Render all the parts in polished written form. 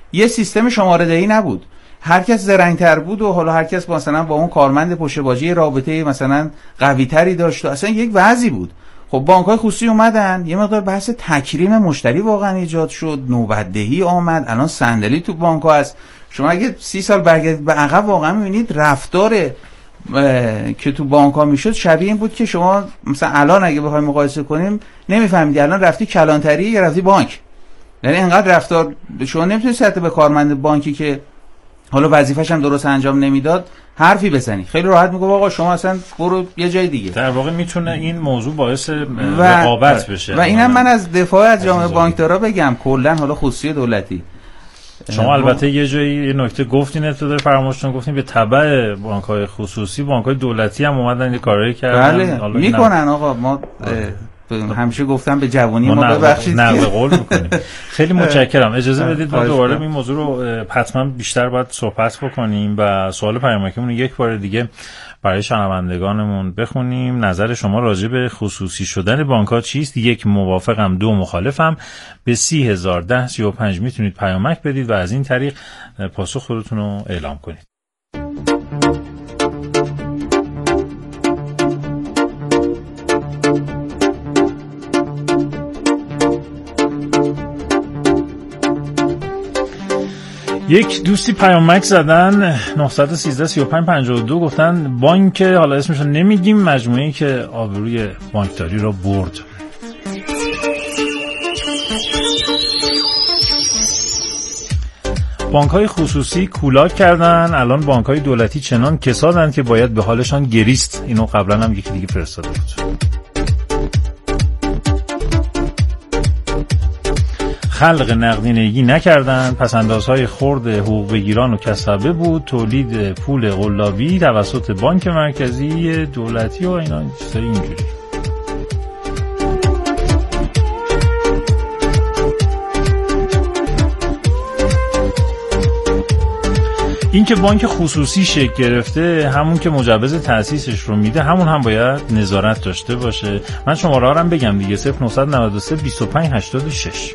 یه سیستم شماره دهی نبود، هر کس زرنگ‌تر بود و حالا هر کس مثلا با اون کارمند پشت باجه رابطه مثلا قوی‌تری داشت و اصلا یک وضعی بود. خب بانک‌های خصوصی اومدن، یه مقدار بحث تکریم مشتری واقعا ایجاد شد، نوبت‌دهی آمد، الان صندلی تو بانک‌ها هست. شما اگه 30 سال برگردید به عقب واقعا می‌بینید رفتار که تو بانک‌ها میشد شبیه این بود که شما مثلا الان اگه بخوایم مقایسه کنیم نمی‌فهمید الان رفتی کلانتری یا رفتی بانک. یعنی اینقدر رفتار شما نمی‌تونید سطح به کارمند بانکی که حالا وظیفه‌ش هم درست انجام نمیداد حرفی بزنی، خیلی راحت میگه آقا شما اصلا برو یه جای دیگه. در واقع میتونه این موضوع باعث رقابت بشه. و اینم من از دفاع از جامعه بانکدارا بگم، کلا حالا خصوصی دولتی. شما البته یه جایی یه نکته گفتین، ابتدای فرمایشتون گفتین به تبع بانک‌های خصوصی بانک‌های دولتی هم اومدن یه کارایی کردن. بله میکنن آقا، ما همیشه گفتم به جوانی ما ببخشید نقل قول میکنیم. خیلی متشکرم. اجازه بدید ما دوباره این موضوع رو حتما بیشتر باید صحبت بکنیم و سوال پیامکمون یک بار دیگه برای شنوندگانمون بخونیم. نظر شما راجع به خصوصی شدن بانک‌ها چیست؟ 1 موافقم، 2 مخالفم. به 301035 میتونید پیامک بدید و از این طریق پاسخ خودتون رو اعلام کنید. یک دوستی پیامک زدن 913-35-52 گفتن بانک، حالا اسمش رو نمیگیم، مجموعه‌ای که آبروی بانکداری رو برد. بانک‌های خصوصی کولاک کردن، الان بانک‌های دولتی چنان کسادن که باید به حالشان گریست. اینو قبلا هم یکی دیگه فرستاده بود. خلق نقدینگی نکردن، پسندازهای خرد حقوق بگیران و کسبه بود، تولید پول قلابی توسط بانک مرکزی دولتی و اینا چیزای اینجوری. این که بانک خصوصی شکل گرفته، همون که مجوز تأسیسش رو میده، همون هم باید نظارت داشته باشه. من شماره ها رو هم بگم دیگه، 0993-25-86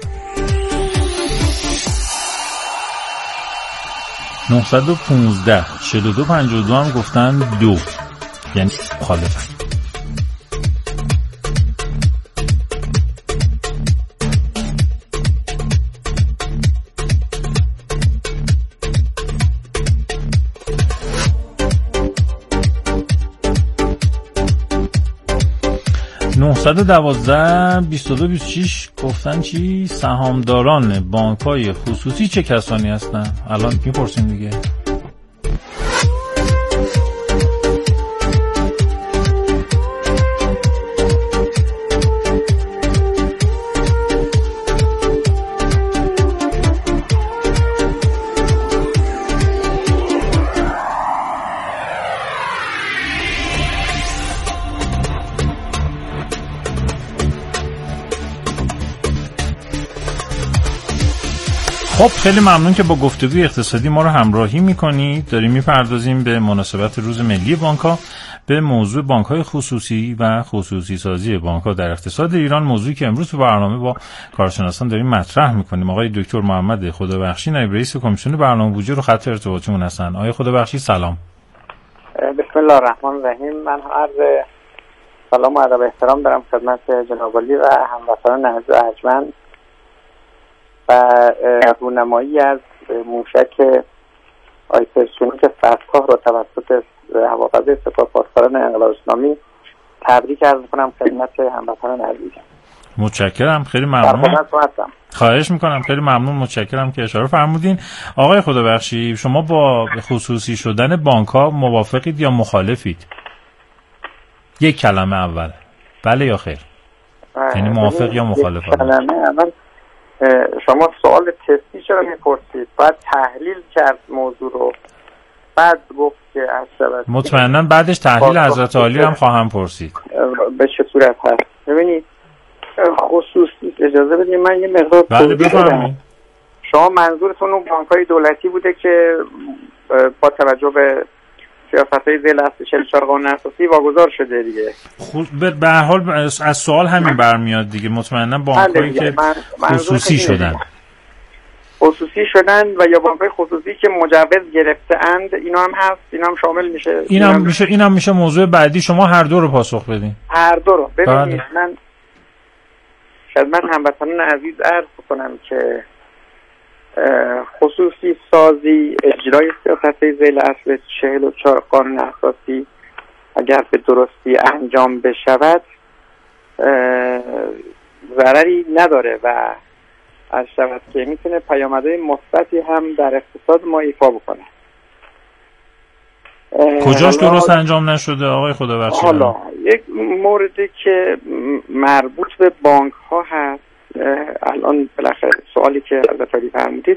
915-42-52 هم گفتن 2، یعنی مخالفن. (912) 22-26 گفتن چی؟ سهامداران بانک‌های خصوصی چه کسانی هستن؟ الان میپرسیم دیگه. خب خیلی ممنون که با گفتگوی اقتصادی ما رو همراهی میکنید. داریم میپردازیم به مناسبت روز ملی بانک‌ها به موضوع بانک‌های خصوصی و خصوصی سازی بانک‌ها در اقتصاد ایران، موضوعی که امروز تو برنامه با کارشناسان داریم مطرح میکنیم. آقای دکتر محمد خدابخشی نایب رئیس کمیسیون برنامه بودجه رو خط ارتباطیمون هستن. آقای خدابخشی سلام. بسم الله الرحمن الرحیم. من عرض سلام و ادب و احترام دارم خدمت جناب عالی و هموطنان عزیز و ارجمند و رونمایی از موشک آیپرسونیک فتح‌کاه را توسط هوافضای سپاه پاسداران انقلاب اسلامی تبریک عرض می‌کنم خدمت هموطنان عزیز. متشکرم، خیلی ممنون. خواهش میکنم، خیلی ممنون، متشکرم که اشاره فرمودین. آقای خدابخشی، شما با خصوصی شدن بانک‌ها موافقید یا مخالفید؟ یک کلمه اول، بله یا خیر؟ یعنی موافق یا مخالف؟ کلمه اول، شما سوال تستی چرا میپرسید؟ باید تحلیل کرد موضوع رو، بعد گفت که از مطمئنا بعدش تحلیل حضرت عالی هم خواهم پرسید. به چه صورت هست؟ ببینید خصوصی، اجازه بدید من یه مقدار بله بفرمایید. شما منظورتون اون بانک‌های دولتی بوده که با توجه به سیاست‌های ذیل اصل 44 قانون اساسی واگذار شده دیگه. به هر حال از سوال همین برمیاد دیگه، مطمئنا بانک‌هایی که خصوصی شدن. خصوصی شدن و یا بانک‌های خصوصی که مجوز گرفته‌اند، اینا هم هست، اینا هم شامل میشه. اینم میشه موضوع بعدی. شما هر دو رو پاسخ بدین. هر دو رو ببینید. من خدمت هموطنان عزیز عرض کنم که خصوصی سازی اجرای سیاست ذیل اصل 44 قانون اساسی اگر به درستی انجام بشود ضرری نداره و از شود که میتونه پیامدهای مثبتی هم در اقتصاد ما ایفا بکنه. کجاش درست انجام نشده آقای خدابخش؟ حالا یک موردی که مربوط به بانک ها هست، الان بالاخره سوالی که حضرت علی فرمودید،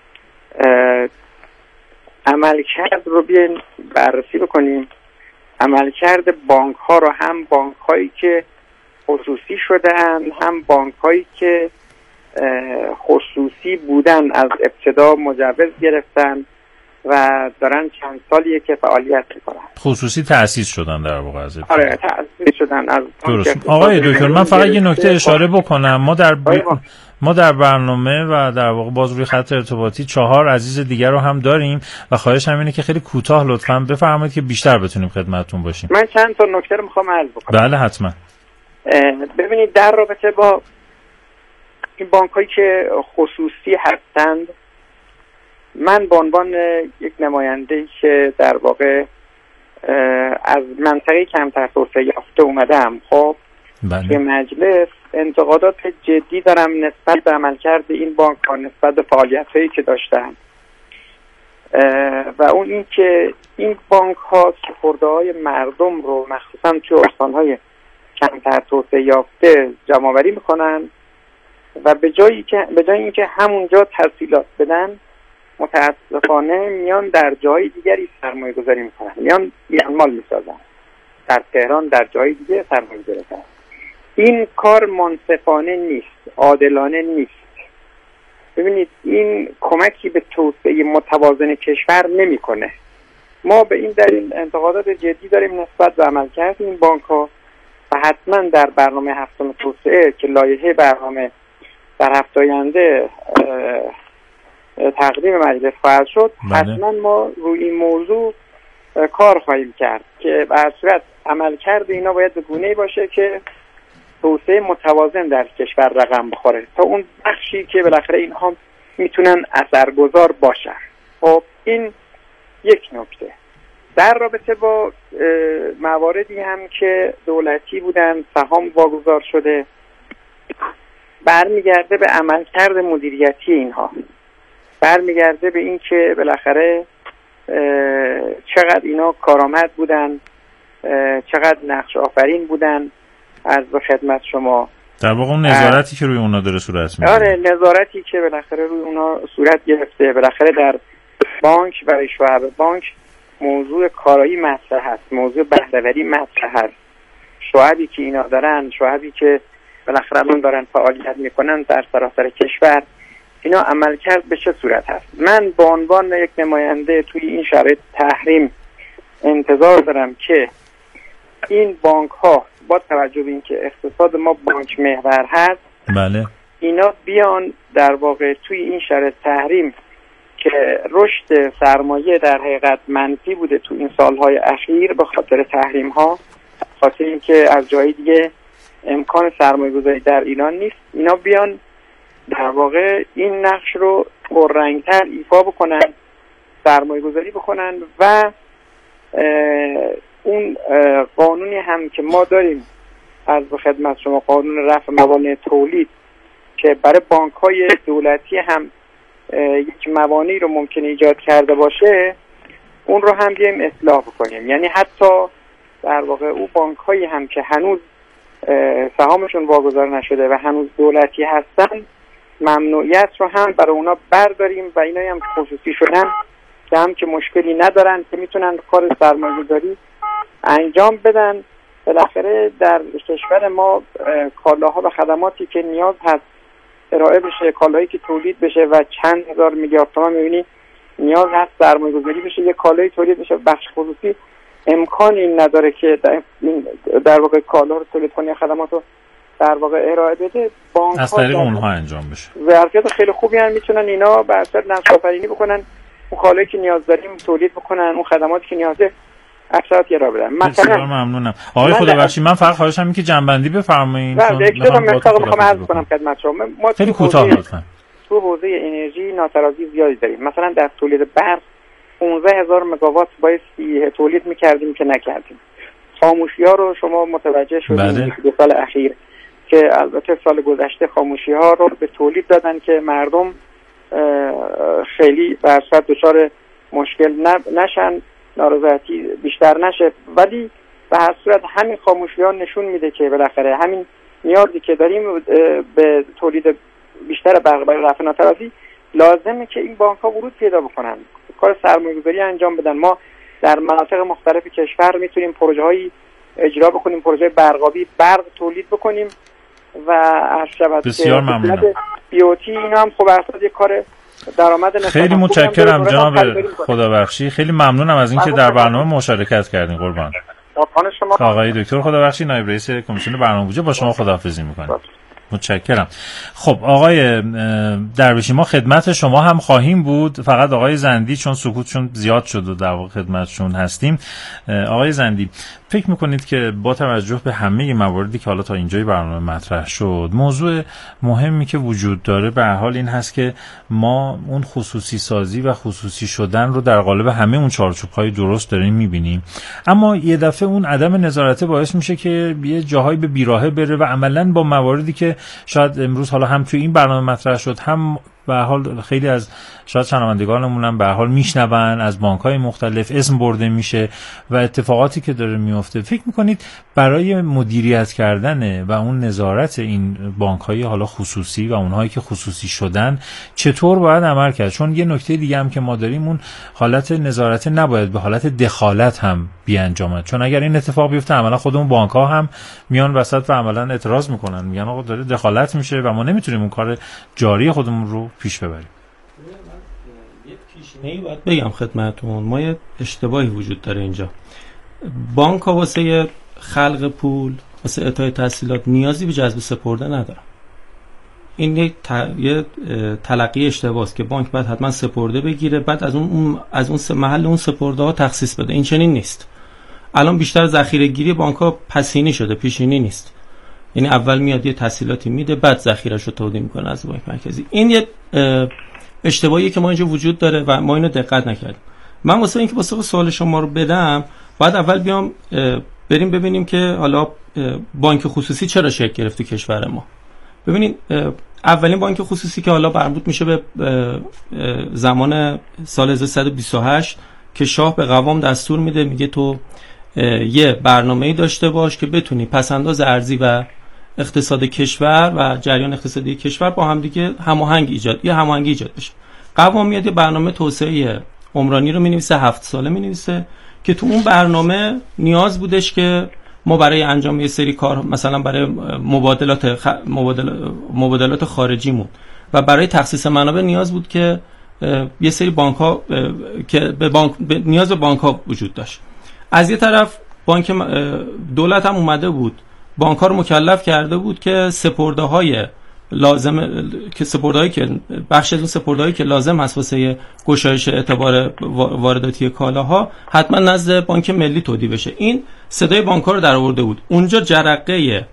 عملکرد رو بیاین بررسی بکنیم. عملکرد بانک ها رو هم بانک هایی که خصوصی شدن هم بانک هایی که خصوصی بودن از ابتدا مجوز گرفتن و دارن چند سالیه که فعالیت میکنن. خصوصی تأسیس شدن در واقع از ابتدا. آره تأسیس شدن از درست. آقای دکتر من فقط یه نکته اشاره بکنم. ما در برنامه و در واقع باز روی خط ارتباطی 4 عزیز دیگر رو هم داریم و خواهش هم اینه که خیلی کوتاه لطفاً بفرمایید که بیشتر بتونیم خدمتتون باشیم. من چند تا نکته رو میخوام عرض بکنم. بله حتما. ببینید در رابطه با این بانک‌هایی که خصوصی هستند، من به عنوان یک نماینده‌ای که در واقع از منطقه کمتر توسعه یافته اومدم، خب به مجلس انتقادات جدی دارم نسبت به عملکرد این بانک‌ها، نسبت به فعالیت‌هایی که داشتن و اون این که این بانک‌ها سپرده‌های مردم رو مخصوصا توی استان‌های کمتر توسعه یافته جمع‌آوری می‌کنن و به جای اینکه همونجا تسهیلات بدن متاسفانه میان در جای دیگری سرمایه گذاری میکنن، میان بیانمال میسازن، در تهران در جای دیگه سرمایه گذاری میکنن. این کار منصفانه نیست، عادلانه نیست. ببینید این کمکی به توسعه متوازن کشور نمیکنه. ما به این دلیل انتقادات جدی داریم نسبت به عملکرد این بانک ها و حتما در برنامه هفتم توسعه که لایحه برنامه در هفته آینده تقدیم مجلس خواهد شد، حتما ما روی این موضوع کار خواهیم کرد که به هر صورت عملکرد اینا باید به گونه‌ای باشه که توسعه متوازن در کشور رقم بخوره تا اون بخشی که بالاخره اینها میتونن اثرگذار باشن. خب این یک نکته. در رابطه با مواردی هم که دولتی بودن، سهام واگذار شده، برمیگرده به عملکرد مدیریتی اینها، برمیگرده به این که بالاخره چقدر اینا کارآمد بودن، چقدر نقش آفرین بودن. عرض به خدمت شما در واقع اون نظارتی که روی اونا داره صورت میگیره. آره نظارتی که بالاخره روی اونا صورت گرفته. بالاخره در بانک برای شعب بانک موضوع کارایی مطرح هست، موضوع بهره‌وری مطرح هست. شعبی که اینا دارن، شعبی که بالاخره الان دارن فعالیت میکنن در سراسر کشور، اینا عملکرد به چه صورت هست؟ من به عنوان یک نماینده توی این شرایط تحریم انتظار دارم که این بانک ها با توجه به اینکه اقتصاد ما بانک محور هست، بله، اینا بیان در واقع توی این شرایط تحریم که رشد سرمایه در حقیقت منفی بوده تو این سالهای اخیر به خاطر تحریم ها، خاطر اینکه از جای دیگه امکان سرمایه گذاری در ایران نیست، اینا بیان در واقع این نقش رو پررنگتر ایفا بکنن، سرمایه گذاری بکنن و اون قانونی هم که ما داریم از خدمت شما، قانون رفع موانع تولید که برای بانک‌های دولتی هم یک موانعی رو ممکنه ایجاد کرده باشه، اون رو هم بیایم اصلاح بکنیم. یعنی حتی در واقع اون بانک‌هایی هم که هنوز سهامشون واگذار نشده و هنوز دولتی هستن، ممنوعیت رو هم برای اونا برداریم و اینایی هم خصوصی شدن که هم که مشکلی ندارن که میتونن کار سرمایه‌گذاری انجام بدن. بالاخره در کشور ما کالاها و خدماتی که نیاز هست ارائه بشه، کالایی که تولید بشه و چند هزار میلیارد تومان میبینی نیاز هست سرمایه‌گذاری بشه، یک کالایی تولید بشه، بخش خصوصی امکان این نداره که در واقع کالا رو تولید کنه یا خدمات رو در واقع ارائه بده، بانک از طریق اونها انجام بشه. ظرفیت خیلی خوبی هم میتونن اینا بر اساس نقش‌آفرینی بکنن، اون کالایی که نیاز داریم تولید بکنن، اون خدماتی که نیازه اکثریت ارائه بدن. مثلا ممنونم آقای خدابخشی، من فقط خواهشم اینه که جنبندی بفرمایید. چون میخوام عرض کنم خدمت شما، ما خیلی کوتاه لطفا تو حوزه انرژی ناترازی زیادی داریم. مثلا در تولید برق 15000 مگاوات بایستی تولید میکردیم که نکردیم. خاموشی‌ها رو شما متوجه شدید دو سال اخیر که البته سال گذشته خاموشی‌ها رو به تولید دادن که مردم خیلی بر سر دچار مشکل نشن، نارضایتی بیشتر نشه، ولی به هر صورت همین خاموشی‌ها نشون میده که بالاخره همین نیازی که داریم به تولید بیشتر برق برای رفع ناترازی لازمه که این بانک‌ها ورود پیدا بکنن، کار سرمایه‌گذاری انجام بدن. ما در مناطق مختلف کشور میتونیم پروژه‌هایی اجرا بکنیم، پروژه برقابی، برق تولید بکنیم و بسیار ممنونم. بیوتی اینا هم خب اصلا یک کار درآمد نسبتاً خیلی متشکرم جناب خدابخشی، خیلی ممنونم از اینکه در برنامه مشارکت کردین. قربان شما. آقای دکتر خدابخشی، نایب رئیس کمیسیون برنامه‌بودجه، با شما خداحافظی می‌کنم. متشکرم. خب آقای درویشی، ما خدمت شما هم خواهیم بود، فقط آقای زندی چون سکوتشون زیاد شد و در واقع خدمتشون هستیم. آقای زندی، فکر میکنید که با توجه به همه مواردی که حالا تا اینجای برنامه مطرح شد، موضوع مهمی که وجود داره به هر حال این هست که ما اون خصوصی سازی و خصوصی شدن رو در قالب همه اون چارچوب‌های درست داریم میبینیم، اما یه دفعه اون عدم نظارت باعث میشه که یه جاهایی به بیراهه بره و عملاً با مواردی که شاید امروز حالا هم توی این برنامه مطرح شد، هم به هر حال خیلی از شاید شنوندگانمون هم به هر حال میشنون، از بانک‌های مختلف اسم برده میشه و اتفاقاتی که داره میفته. فکر میکنید برای مدیریت کردن و اون نظارت این بانک‌های حالا خصوصی و اونهایی که خصوصی شدن چطور باید عمل کرد؟ چون یه نکته دیگه هم که ما داریم، اون حالت نظارت نباید به حالت دخالت هم بیانجامد، چون اگر این اتفاق بیفته عملا خودمون بانک‌ها هم میان وسط و عملا اعتراض میکنن، میگن آقا داره دخالت میشه و ما نمیتونیم اون کار جاری خودمون رو پیش ببریم. یک پیشینه‌ای باید بگم خدمتتون، ما یه اشتباهی وجود داره اینجا. بانک‌ها واسه خلق پول، واسه اعطای تسهیلات نیازی به جذب سپرده نداره. این یک تلقی اشتباهه است که بانک باید حتما سپرده بگیره، بعد از اون محل اون سپرده ها تخصیص بده. این چنین نیست. الان بیشتر ذخیره گیری بانک‌ها پسینی شده، پیشینی نیست. یعنی اول میاد یه تسهیلاتی میده، بعد ذخیره‌اش رو تولید میکنه از بانک مرکزی. این یه اشتباهی که ما اینجا وجود داره و ما اینو دقت نکردیم. من واسه اینکه واسه سوال شما رو بدم، بعد اول بیام بریم ببینیم که حالا بانک خصوصی چرا شکل گرفت تو کشور ما. ببینید اولین بانک خصوصی که حالا مربوط میشه به زمان سال 1328 که شاه به قوام دستور میده، میگه تو یه برنامه‌ای داشته باش که بتونی پس‌انداز ارزی و اقتصاد کشور و جریان اقتصادی کشور با هم دیگه هماهنگی ایجاد بشه. قوام میاد یه برنامه توسعه عمرانی رو مینویسه، 7 ساله مینویسه که تو اون برنامه نیاز بودش که ما برای انجام یه سری کار، مثلا برای مبادلات خارجیمون و برای تخصیص منابع نیاز بود که یه سری بانک‌ها که نیاز به بانک‌ها وجود داشت. از یه طرف بانک دولت هم اومده بود، بانک‌ها رو مکلف کرده بود که سپرده‌های که بخش از اون سپرده‌هایی که لازم هست واسه گشایش اعتبار وارداتی کالاها حتما نزد بانک ملی تودیع بشه. این صدای بانک‌ها رو در آورده بود. اونجا جرقه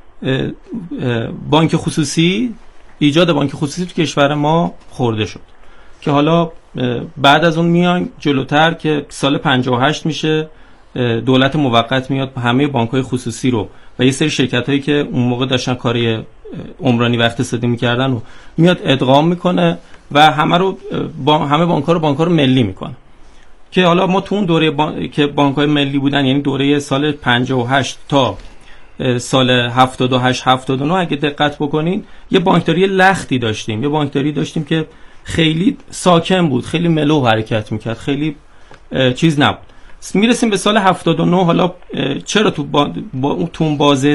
بانک خصوصی، ایجاد بانک خصوصی تو کشور ما خورده شد که حالا بعد از اون میان جلوتر که سال 58 میشه، دولت موقت میاد همه بانک‌های خصوصی رو و یه سری شرکت‌هایی که اون موقع داشتن کاری عمرانی و اقتصادی می‌کردن رو میاد ادغام میکنه و همه بانک‌ها رو ملی میکنه. که حالا ما تو اون دوره که بانک‌های ملی بودن، یعنی دوره سال 58 تا سال 78 79 اگه دقت بکنین، یه بانکداری لختی داشتیم. یه بانکداری داشتیم که خیلی ساکن بود، خیلی ملو حرکت میکرد، خیلی چیز نبود. میرسیم به سال 79. حالا چرا تو اون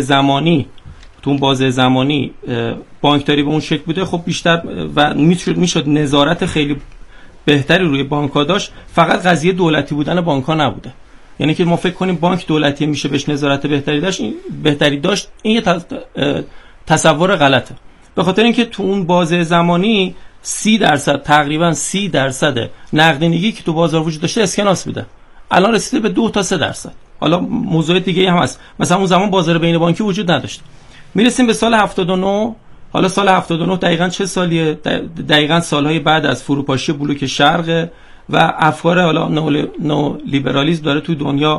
بازه زمانی بانکداری به اون شکل بوده؟ خب بیشتر و میشد نظارت خیلی بهتری روی بانک‌ها داشت. فقط قضیه دولتی بودن بانک‌ها نبوده. یعنی که ما فکر کنیم بانک دولتی میشه بهش نظارت بهتری داشت این یه تصور غلطه، به خاطر اینکه تو اون بازه زمانی 30% تقریبا 30% نقدینگی که تو بازار وجود داشته اسکناس بوده، الان رسیده به 2 تا 3%. حالا موضوع دیگه هم هست، مثلا اون زمان بازار بین بانکی وجود نداشت. میرسیم به سال 79. حالا سال 79 دقیقاً چه سالیه؟ دقیقاً سالهای بعد از فروپاشی بلوک شرق و افکار حالا نو لیبرالیسم داره تو دنیا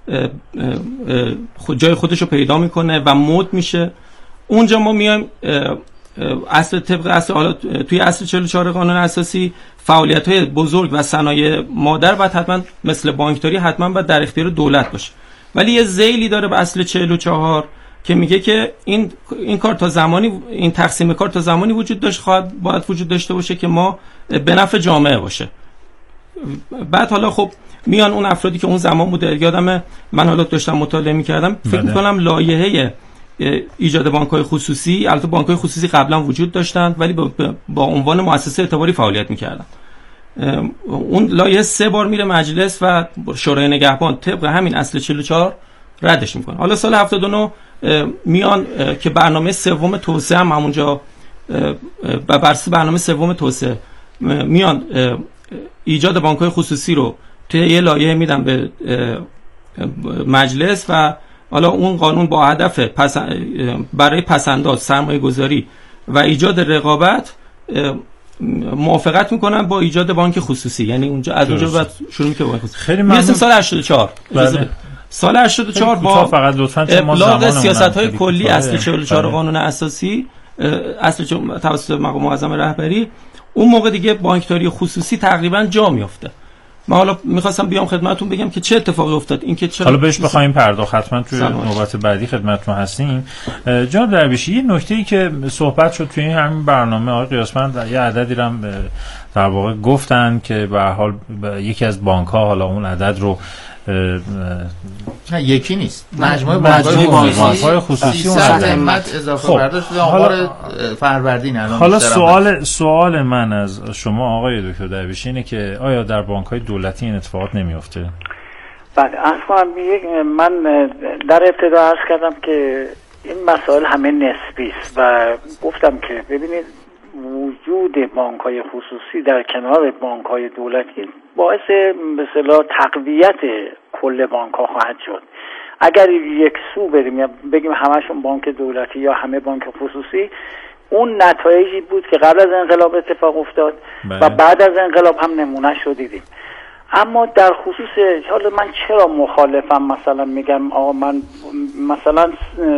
جای خودش رو پیدا میکنه و مد میشه. اونجا ما میایم اصل طبق اصل، حالا توی اصل 44 قانون اساسی فعالیت‌های بزرگ و صنایع مادر باید حتما مثل بانکداری حتما باید در اختیار دولت باشه، ولی یه ذیلی داره به اصل 44 که میگه که این کار تا زمانی، این تقسیم کار تا زمانی وجود داشت باید وجود داشته باشه که ما به نفع جامعه باشه. بعد حالا خب میان اون افرادی که اون زمان بوده، یادمه من حالا داشتم مطالعه می‌کردم، فکر می‌کنم لایحه ایجاد بانک‌های خصوصی، البته بانک‌های خصوصی قبلا وجود داشتند ولی با عنوان مؤسسه اعتباری فعالیت می‌کردن. اون لایحه 3 بار میره مجلس و شورای نگهبان طبق همین اصل 44 ردش میکنه. حالا سال 79 میان که برنامه سوم توسعه هم همونجا بر اساس برنامه سوم توسعه میان ایجاد بانک‌های خصوصی رو توی یه لایحه میدن به مجلس و حالا اون قانون با هدف برای پسنداز، سرمایه گذاری و ایجاد رقابت موافقت میکنن با ایجاد بانک خصوصی، یعنی اونجا از اونجا بعد شروع میکنه بانک خصوصی. خیلی ممنون. سال 84 سال 84 با فقط لطفاً ابلاغ سیاست‌های کلی اصل 44 قانون اساسی اصل توسط مقام معظم رهبری، اون موقع دیگه بانکداری خصوصی تقریبا جا میافته. من حالا می‌خواستم بیام خدمتتون بگم که چه اتفاقی افتاد، این که چرا حالا بهش بخوایم پرداخت، حتما توی نوبت بعدی خدمتتون هستیم. جناب درویشی، یه نکته‌ای که صحبت شد توی همین برنامه آقای قیاسمند یه عددی رو در واقع گفتن که به هر حال یکی از بانک‌ها حالا اون عدد رو نه یکی نیست، مجموعه بانک‌های خصوصی اون قیمت اضافه برداشت به آمار فروردین. حالا سوال من از شما آقای دکتر درویشی اینه که آیا در بانک‌های دولتی این اتفاقات نمی‌افته؟ بله، من در ابتدا عرض کردم که این مسائل همه نسبی است و گفتم که ببینید وجود بانک‌های خصوصی در کنار بانک‌های دولتی باعث به اصطلاح تقویت کل بانک‌ها خواهد شد. اگر یک سو بریم یا بگیم همشون بانک دولتی یا همه بانک خصوصی، اون نتایجی بود که قبل از انقلاب اتفاق افتاد و بعد از انقلاب هم نمونه‌اش رو دیدیم. اما در خصوص حالا من چرا مخالفم، مثلا میگم آقا من مثلا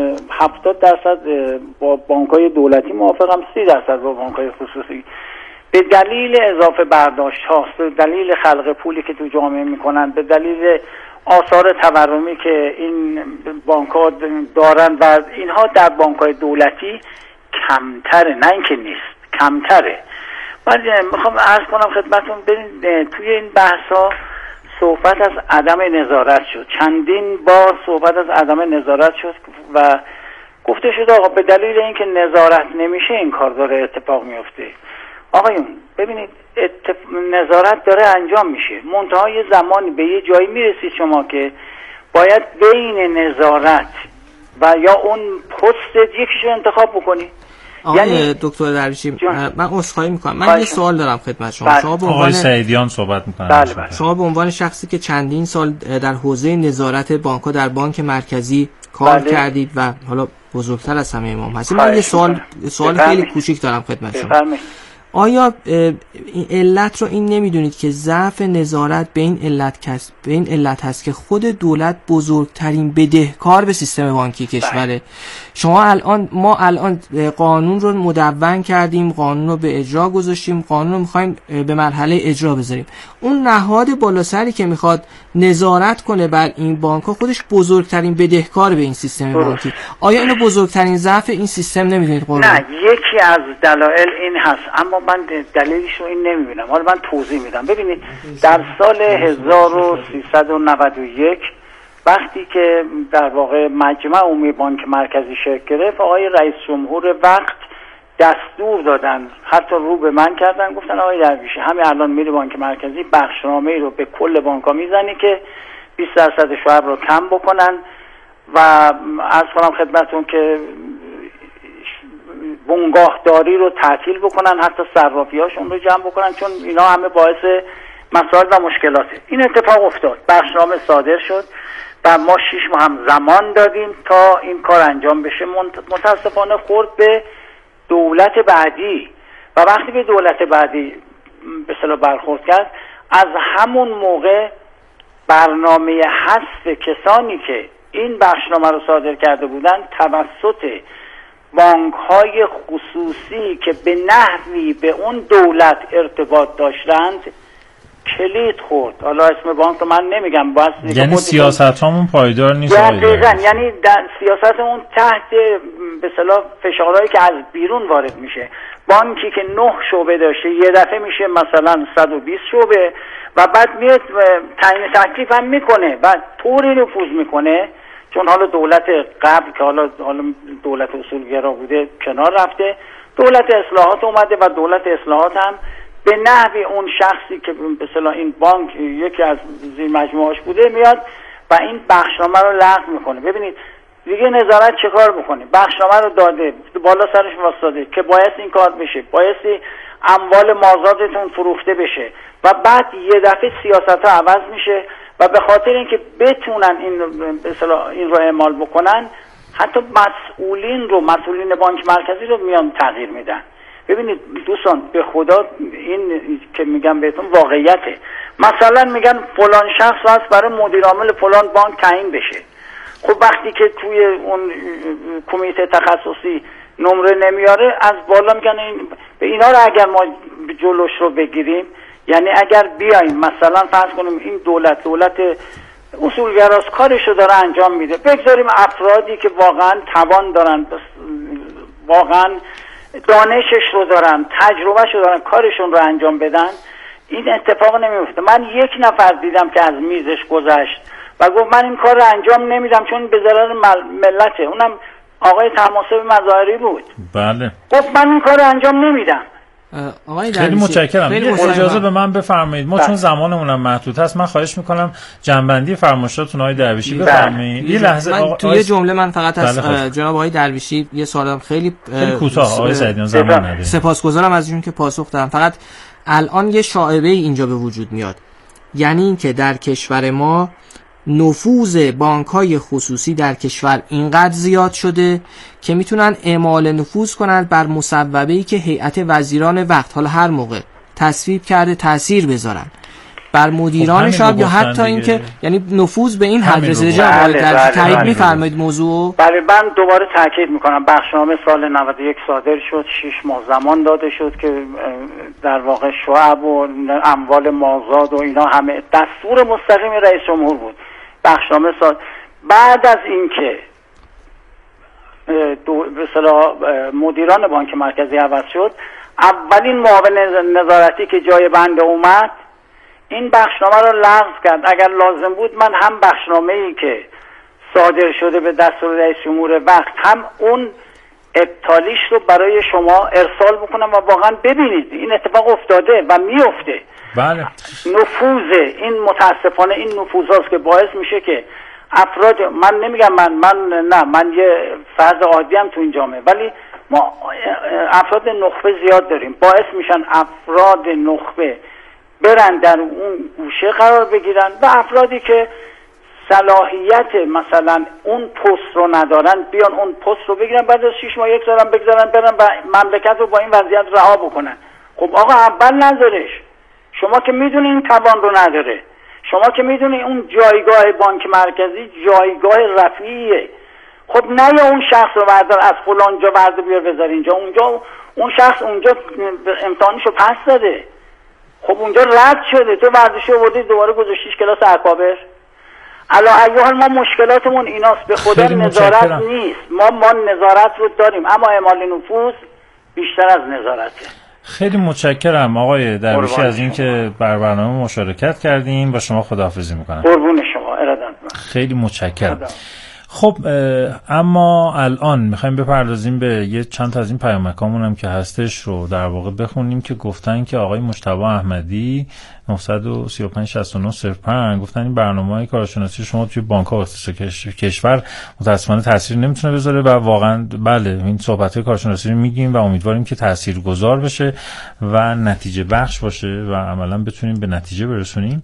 70% با بانک‌های دولتی موافقم، 30% با بانک‌های خصوصی، به دلیل اضافه برداشت هاست، به دلیل خلق پولی که تو جامعه میکنن، به دلیل آثار تورمی که این بانک‌ها دارن و اینها در بانک‌های دولتی کمتره، نه اینکه نیست، کمتره. من میخوام عرض کنم خدمتتون، ببین توی این بحثا صحبت از عدم نظارت شد، چندین بار صحبت از عدم نظارت شد و گفته شد آقا به دلیل اینکه نظارت نمیشه این کار داره اتفاق میفته. آقایون ببینید نظارت داره انجام میشه، منتها یه زمانی به یه جایی میرسید شما که باید بین نظارت و یا اون پست یکیشو انتخاب بکنی. آقای دکتر درویشی، من عذرخواهی میکنم، من یه سوال دارم خدمت شما. شما به عنوان سعیدیان صحبت میکنم. شما به عنوان شخصی که چندین سال در حوزه نظارت بانک‌ها در بانک مرکزی کار کردید و حالا بزرگتر از همه ما هستید، من یه سوال خیلی کوچیک دارم خدمت شما. آیا این علت رو این نمیدونید که ضعف نظارت به این علت هست که خود دولت بزرگترین بدهکار به سیستم بانکی کشوره؟ ما الان قانون رو مدون کردیم، قانون رو به اجرا گذاشتیم، قانون رو میخوایم به مرحله اجرا بذاریم. اون نهاد بالاسری که میخواد نظارت کنه بر این بانک ها خودش بزرگترین بدهکار به این سیستم بانکی. آیا اینو بزرگترین ضعف این سیستم نمیدونید؟ نه، یکی از دلایل این هست، اما من دلیلش رو این نمیبینم. حالا من توضیح میدم. ببینید در سال 1391 وقتی که در واقع مجمع عمومی بانک مرکزی شکل گرفت، آقای رئیس جمهور وقت دستور دادن، حتی رو به من کردن، گفتن آقای درویشی همین الان میری بانک مرکزی بخشنامه‌ای رو به کل بانک‌ها میزنی که 20% شعب رو کم بکنن و عرض کنم خدمتون که بنگاهداری رو تعطیل بکنن، حتی صرافی‌هاشون رو جمع بکنن، چون اینا همه باعث مسائل و مشکلاته. این اتفاق افتاد، بخشنامه صادر شد و ما 6 ماه هم زمان دادیم تا این کار انجام بشه. متاسفانه خورد به دولت بعدی و وقتی به دولت بعدی به اصطلاح برخورد کرد، از همون موقع برنامه حذف کسانی که این بخشنامه رو صادر کرده بودن توسط بانک‌های خصوصی که به نحوی به اون دولت ارتباط داشتند کلید خورد. حالا اسم بانک رو من نمیگم، یعنی سیاست‌هامون پایدار نیست. یعنی در سیاستمون تحت به اصطلاح فشارهایی که از بیرون وارد میشه. بانکی که 9 شعبه داشته یه دفعه میشه مثلا 120 شعبه و بعد میاد تعیین تکلیف هم میکنه و طوری نفوذ میکنه، چون حالا دولت قبل که حالا دولت اصولگرا بوده کنار رفته، دولت اصلاحات اومده و دولت اصلاحات هم به نحوی اون شخصی که به اصطلاح این بانک یکی از زیر مجموعهاش بوده میاد و این بخشنامه رو لغو میکنه. ببینید دیگه نظارت چه کار بکنه؟ بخشنامه رو داده، بالا سرش واسطاده که باید این کار بشه، بایستی اموال مازادتون فروخته بشه و بعد یه دفعه سیاست ها عوض میشه و به خاطر اینکه بتونن این به اصطلاح این رو اعمال بکنن، حتی مسئولین بانک مرکزی رو میان تغییر میدن. ببینید دوستان، به خدا این که میگم بهتون واقعیته. مثلا میگن فلان شخص هست برای مدیر عامل فلان بانک تعیین بشه. خب وقتی که توی اون کمیته تخصصی نمره نمیاره، از بالا میگن به اینا رو اگر ما جلوش رو بگیریم، یعنی اگر بیایم مثلا فرض کنیم این دولت اصولگراست، کارش رو داره انجام میده، بگذاریم افرادی که واقعا توان دارن، واقعا دانشش رو دارن، تجربهش رو دارن، کارشون رو انجام بدن، این اتفاق نمیفته. من 1 نفر دیدم که از میزش گذشت و گفت من این کار رو انجام نمیدم چون به ضرر ملته، اونم آقای طهماسب مظاهری بود. بله. گفت من این کار رو انجام نمیدم. خیلی متشکرم. اجازه به من بفرمایید، ما چون زمانمونم محدود هست، من خواهش میکنم جنبندی فرمایشاتون آقای درویشی بفرمایید. یه لحظه توی جمله من فقط از جناب آقای درویشی یه سوالم خیلی کوتاه آقای سعیدیان زمان نداریم. سپاسگزارم از اینکه پاسخ دادن. فقط الان یه شائبه اینجا به وجود میاد، یعنی اینکه در کشور ما نفوذ بانک‌های خصوصی در کشور اینقدر زیاد شده که میتونن اعمال نفوذ کنند بر مصوبه‌ای که هیئت وزیران وقت حالا هر موقع تصویب کرده تأثیر بذارن بر مدیرانشان، یا حتی اینکه یعنی نفوذ به این حد رسیده. جناب در تایید می‌فرمایید موضوع؟ بله، من دوباره تاکید می‌کنم بخشنامه سال 91 صادر شد، 6 ماه زمان داده شد که در واقع شعب و اموال مازاد و اینا همه دستور مستقیم رئیس جمهور بود. بخشنامه بعد از اینکه به اصطلاح مدیران بانک مرکزی عوض شد، اولین معاون نظارتی که جای بنده اومد این بخشنامه رو لغو کرد. اگر لازم بود من هم بخشنامه‌ای که صادر شده به دستور رئیس جمهور وقت هم اون ابطالیش رو برای شما ارسال بکنم و واقعا ببینید این اتفاق افتاده و میفته. بله. نفوذ این متاسفانه این نفوذاست که باعث میشه که افراد، من نمیگم من یه فرد عادی ام تو این جامعه، ولی ما افراد نخبه زیاد داریم، باعث میشن افراد نخبه برن در اون گوشه قرار بگیرن و افرادی که صلاحیت مثلا اون پست رو ندارن بیان اون پست رو بگیرن، بعد از 6 ماه 1 سال بگذارن برن و مملکت رو با این وضعیت رها بکنن. خب آقا اول نذارش، شما که میدونی این توان رو نداره، شما که میدونی اون جایگاه بانک مرکزی جایگاه رفیعیه، خب نه یا اون شخص رو بردار از فلان جا برده بیار بذار اینجا، اونجا اون شخص اونجا امتحانشو پس داده، خب اونجا رد شده، تو برداشتی آوردی دوباره گذاشتیش کلاس اکابر. علا ایوهال ما مشکلاتمون ایناست، به خدا نظارت نیست. ما نظارت رو داریم اما اعمال نفوذ بیشتر از نظارته. خیلی متشکرم آقای درویشی از اینکه بر برنامه مشارکت کردین. با شما خداحافظی میکنم. قربون شما، ارادت. خیلی متشکرم. خب اما الان میخوایم بپردازیم به یه چند تا از این پیامکامون هم که هستش رو در واقع بخونیم که گفتن که آقای مجتبی احمدی 9356905 گفتن این برنامه‌های کارشناسی شما توی بانک‌ها و اقتصاد کشور متأسفانه تاثیر نمیتونه بذاره و واقعا بله این صحبت‌های کارشناسی رو میگیم و امیدواریم که تاثیرگذار بشه و نتیجه بخش باشه و عملاً بتونیم به نتیجه برسونیم.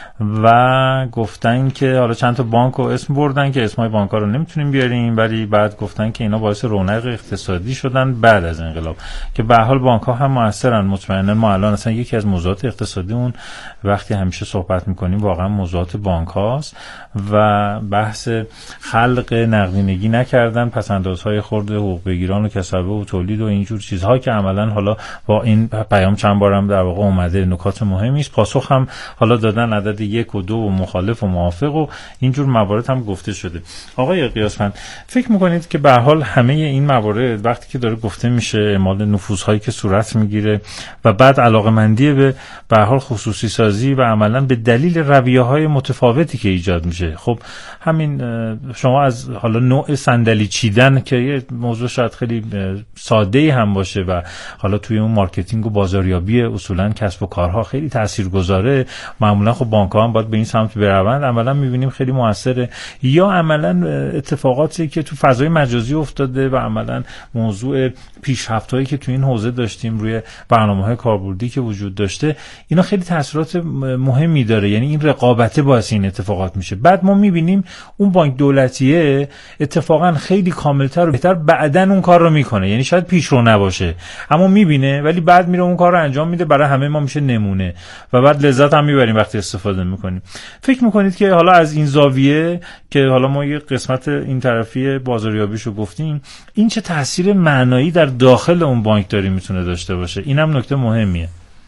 و گفتن که حالا چند تا بانک رو اسم بردن که اسمای بانک‌ها رو نمیتونیم بیاریم، ولی بعد گفتن که اینا باعث رونق اقتصادی شدن بعد از انقلاب، که به هر حال بانک‌ها هم موثرن. مطمئنا ما الان اصلا یکی از موضوعات اقتصادیمون وقتی همیشه صحبت میکنیم واقعا موضوعات بانک‌هاست و بحث خلق نقدینگی نکردن، پس‌اندازهای خرد حقوق بگیران و کسبه و تولید و اینجور چیزها که عملاً حالا با این پیام چند بارم در واقع اومده نکات مهمی است. پاسخ هم حالا دادن عدد 1 و 2 و مخالف و موافق و اینجور موارد هم گفته شده. آقای قیاسفند فکر میکنید که به هر حال همه این موارد وقتی که داره گفته میشه اعمال نفوذهایی که صورت میگیره و بعد علاقمندی به هر حال خصوصی سازی و عملاً به دلیل رویه‌های متفاوتی که ایجاد میشه، خب همین شما از حالا نوع صندلی چیدن که یه موضوع شاید خیلی ساده‌ای هم باشه و حالا توی اون مارکتینگ و بازاریابی اصولاً کسب و کارها خیلی تاثیرگذاره، معمولاً خب بانک‌ها هم باید به این سمت بروند، عملاً می‌بینیم خیلی موثره. یا عملاً اتفاقاتی که تو فضای مجازی افتاده و عملاً موضوع پیشرفت‌هایی که تو این حوزه داشتیم روی برنامه‌های کاربردی که وجود داشته، اینا خیلی تاثیرات مهمی داره. یعنی این رقابت باعث این اتفاقات میشه. بعد ما می‌بینیم اون بانک دولتیه اتفاقاً خیلی کاملتر و بهتر بعداً اون کار رو میکنه، یعنی شاید پیشرو نباشه اما می‌بینه، ولی بعد میره اون کار رو انجام میده، برای همه ما میشه نمونه و بعد لذت هم میبریم وقتی استفاده میکنیم. فکر میکنید که حالا از این زاویه که حالا ما یه قسمت این طرفی بازاریابیشو گفتیم، این چه تأثیر معنایی در داخل اون بانکداری میتونه داشته باشه؟ اینم نکته مهمیه.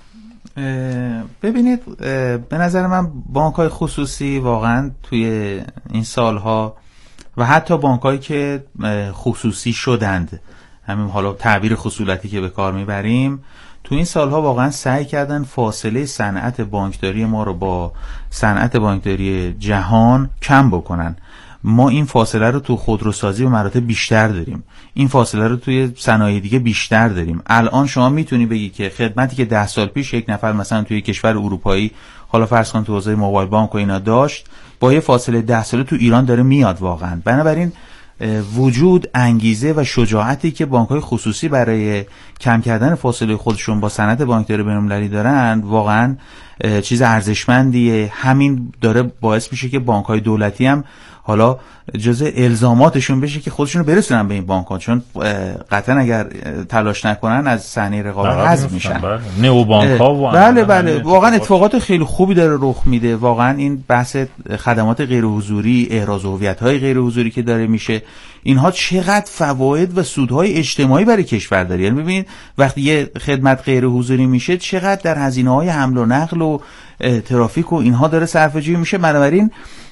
ببینید به نظر من بانک‌های خصوصی واقعا توی این سالها و حتی بانک‌هایی که خصوصی شدند، همین حالا تعبیر خصولتی که به کار میبریم، تو این سالها واقعا سعی کردن فاصله صنعت بانکداری ما رو با صنعت بانکداری جهان کم بکنن. ما این فاصله رو تو خودروسازی به مراتب بیشتر داریم، این فاصله رو توی صنایع دیگه بیشتر داریم. الان شما میتونی بگی که خدمتی که 10 سال پیش یک نفر مثلا توی کشور اروپایی، حالا فرض کن تو حوزه موبایل بانک و اینا داشت، با یه فاصله 10 ساله تو ایران داره میاد واقعا. بنابراین وجود انگیزه و شجاعتی که بانک‌های خصوصی برای کم کردن فاصله خودشون با صنعت بانکداری بین‌المللی دارن واقعا چیز ارزشمندیه. همین داره باعث میشه که بانک‌های دولتی هم حالا جزء الزاماتشون بشه که خودشون رو برسونن به این بانک‌ها، چون قطعا اگر تلاش نکنن از صحنه رقابت حذف میشن. نئو بانک‌ها و بله واقعا اتفاقات خیلی خوبی داره رخ میده. واقعا این بحث خدمات غیر حضوری، احراز هویت‌های غیر حضوری که داره میشه، اینها چقدر فواید و سودهای اجتماعی برای کشور داره. یعنی ببینید وقتی یه خدمت غیر حضوری میشه چقدر در هزینه‌های حمل و نقل و ترافیک و اینها داره صرفه‌جویی میشه. بنابراین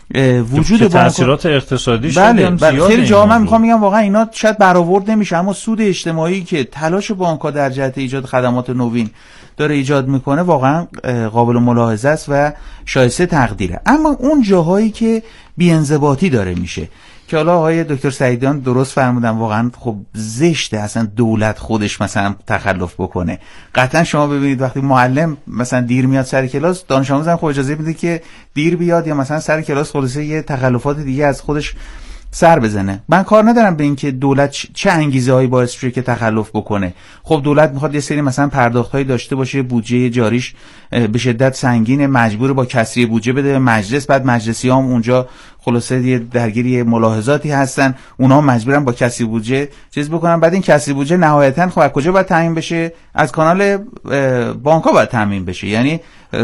وجود تاثیرات اقتصادیش بله خیلی جا من میخوام میگم واقعا اینا شاید برآورد نمیشه، اما سود اجتماعی که تلاش بانک‌ها در جهت ایجاد خدمات نوین داره ایجاد میکنه واقعا قابل ملاحظه است و شایسته تقدیره. اما اون جاهایی که بی‌انضباطی داره میشه که حالا آقای دکتر سعیدیان درست فرمودن، واقعا خب زشته اصلا دولت خودش مثلا تخلف بکنه. قطعا شما ببینید وقتی معلم مثلا دیر میاد سر کلاس، دانش آموز هم خب اجازه میده که دیر بیاد یا مثلا سر کلاس خلاصه یه تخلفات دیگه از خودش سر بزنه. من کار ندارم به این که دولت چه انگیزه‌هایی باعث شه که تخلف بکنه. خب دولت میخواد یه سری مثلا پرداخت‌هایی داشته باشه، بودجه جاریش به شدت سنگینه، مجبور با کسری بودجه بده به مجلس، بعد مجلسی‌ها هم اونجا خلاصه یه درگیری ملاحظاتی هستن، اونها مجبورن با کسری بودجه چیز بکنن. بعد این کسری بودجه نهایتاً خب از کجا باید تامین بشه؟ از کانال بانک‌ها باید تامین بشه، یعنی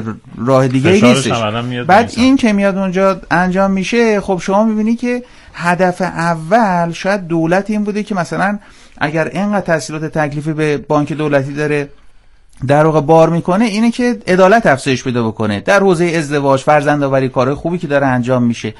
راه دیگه‌ای نیستش. بعد این که میاد اونجا انجام میشه، خب شما می‌بینی که هدف اول شاید دولت این بوده که مثلا اگر اینقدر تسهیلات تکلیفی به بانک دولتی داره در واقع بار میکنه، اینه که عدالت افزایش پیدا بکنه در حوزه ازدواج، فرزندآوری، کارهای خوبی که داره انجام میشه.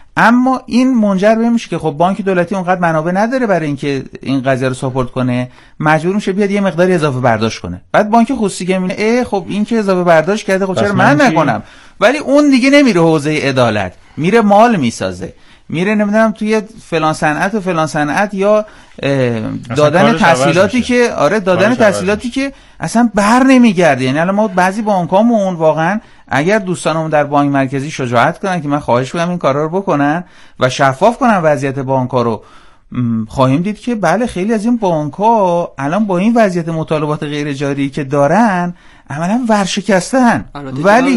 اما این منجر به میشه که خب بانک دولتی اونقدر منابع نداره برای اینکه این قضیه رو ساپورت کنه، مجبور میشه بیاد یه مقداری اضافه برداشت کنه. بعد بانک خصوصی که میبینه خب این که اضافه برداشت کرده، خب چرا من نکنم؟ ولی اون دیگه نمیره حوزه عدالت، میره مال میسازه، میره نمیدونم توی فلان صنعت و فلان صنعت، یا دادن تسهیلاتی که دادن تسهیلاتی که اصلا بر نمیگرده. یعنی الان ما بعضی بانکامون واقعا اگر دوستانمون در بانک مرکزی شجاعت کنن که من خواهش کنم این کارا رو بکنن و شفاف کنن وضعیت بانک‌ها رو، خواهیم دید که بله خیلی از این بانک‌ها الان با این وضعیت مطالبات غیر جاری که دارن عملا ورشکسته‌اند. ولی